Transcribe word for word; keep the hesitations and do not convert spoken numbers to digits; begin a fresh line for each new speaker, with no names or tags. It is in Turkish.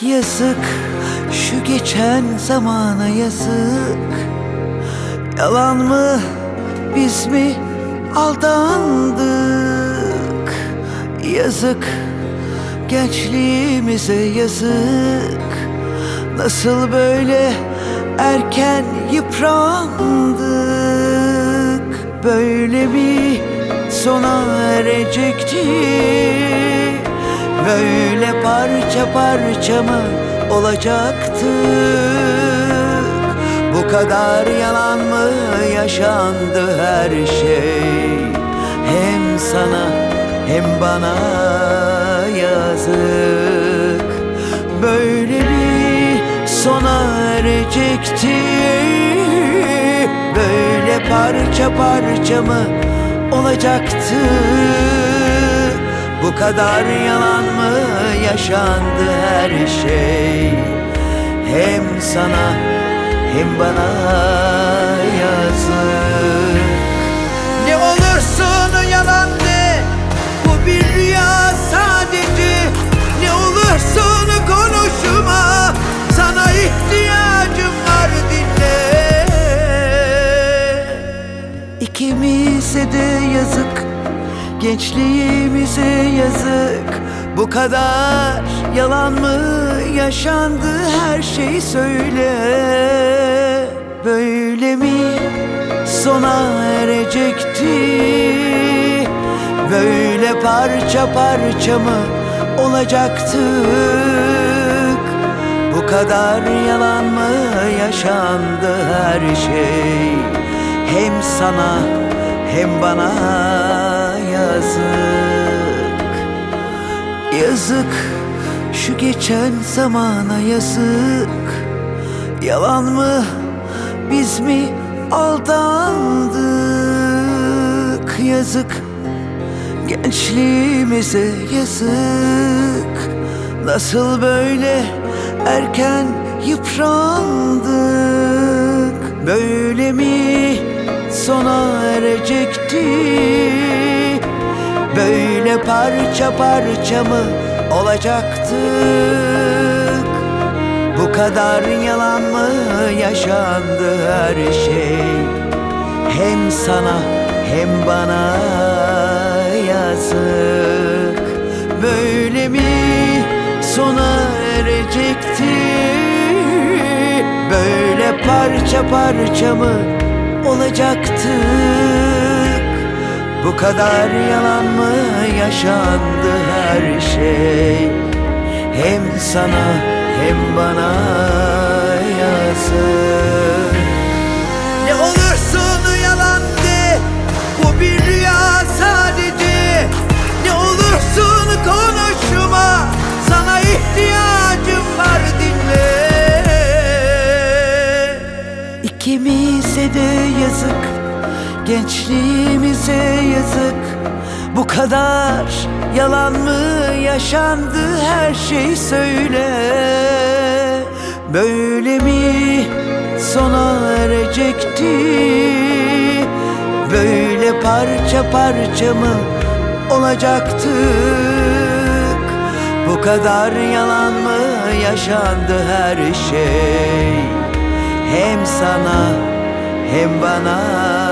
Yazık, şu geçen zamana yazık. Yalan mı, biz mi aldandık? Yazık, gençliğimize yazık. Nasıl böyle erken yıprandık? Böyle mi sona erecekti? Böyle parça parça mı olacaktık? Bu kadar yalan mı yaşandı her şey? Hem sana hem bana yazık. Böyle mi sona erecekti? Böyle parça parça mı olacaktı? Bu kadar yalan mı yaşandı her şey? Hem sana hem bana yazık. Ne olursun yalan de, bu bir rüya sadece. Ne olursun konuşma, sana ihtiyacım var, dinle. İkimize de yazık, gençliğimize yazık. Bu kadar yalan mı yaşandı her şey, söyle. Böyle mi sona erecekti? Böyle parça parça mı olacaktık? Bu kadar yalan mı yaşandı her şey? Hem sana hem bana yazık. Yazık, şu geçen zamana yazık. Yalan mı, biz mi aldandık? Yazık, gençliğimize yazık. Nasıl böyle erken yıprandık? Böyle mi sona erecekti? Böyle parça parça mı olacaktık? Bu kadar yalan mı yaşandı her şey? Hem sana hem bana yazık. Böyle mi sona erecekti? Böyle parça parça mı olacaktık? Bu kadar yalan mı yaşandı her şey? Hem sana hem bana yazık. Ne olursun yalan de, bu bir rüya sadece. Ne olursun konuşma, sana ihtiyacım var, dinle. İkimize de yazık, gençliğimize yazık. Bu kadar yalan mı yaşandı her şey, söyle. Böyle mi sona erecekti? Böyle parça parça mı olacaktık? Bu kadar yalan mı yaşandı her şey? Hem sana hem bana